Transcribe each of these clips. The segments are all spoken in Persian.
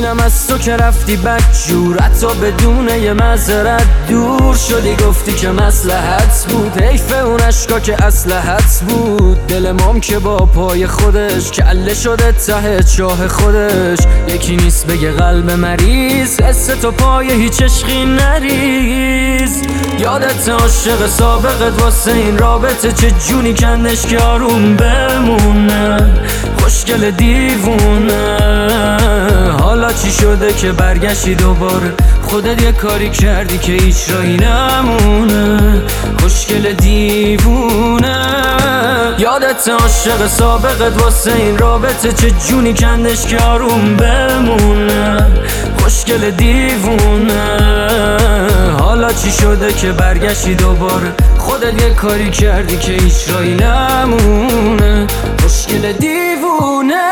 اینم از تو که رفتی بدجور، حتی بدون یه معذرت دور شدی، گفتی که مصلحت بود. حیف اون عشقا که اسلحت بود. دل مام که با پای خودش کله شده ته چاه خودش. یکی نیست بگه قلب مریض حس تو پای هیچ عشقی نریز. یادت عاشق سابقت واسه این رابطه چه جونی کندش که آروم بمونه. خوشگل دیوونه حالا چی شده که برگشتی دوباره؟ خودت یه کاری کردی که هیچ راهی نمونه. خوشگل دیوونه یادت عاشق سابقت واسه این رابطه چه جونی کندش که آروم بمونه. خوشگل دیوونه حالا چی شده که برگشتی دوباره؟ خودت یه کاری کردی که هیچ راهی نمونه. خوشگل دیوونه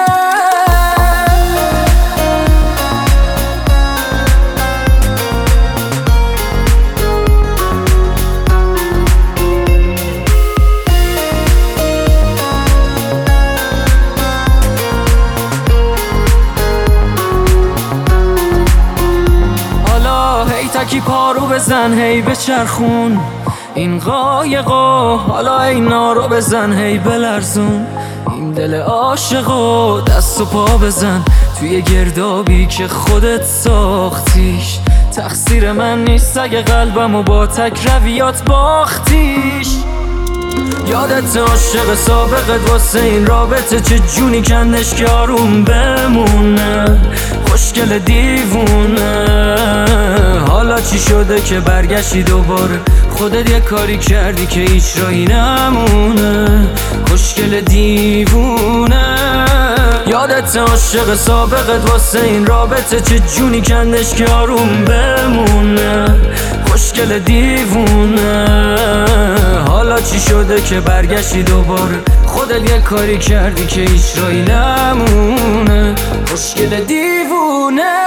تکی پارو بزن هی بچرخون این قایقا، حالا اینا رو بزن هی بلرزون این دل عاشقا. دست و پا بزن توی گردابی که خودت ساختیش. تقصیر من نیست اگه قلبمو با تک رویات باختیش. یادت عاشق سابقت واسه این رابطه چه جونی کندش که آروم بمونه. خوشگل دیوونه حالا چی شده که برگشتی دوباره؟ خودت یه کاری کردی که هیچ راهی نمونه. خوشگل دیوونه یادت عاشق سابقت واسه این رابطه چه جونی کندش که آروم بمونه. خوشگل دیوونه حالا چی شده که برگشتی دوباره؟ خودت یه کاری کردی که هیچ راهی نمونه. خوشگل دیوونه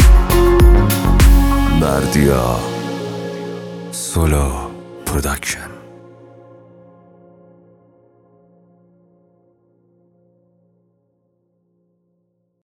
Bardia Solo Production.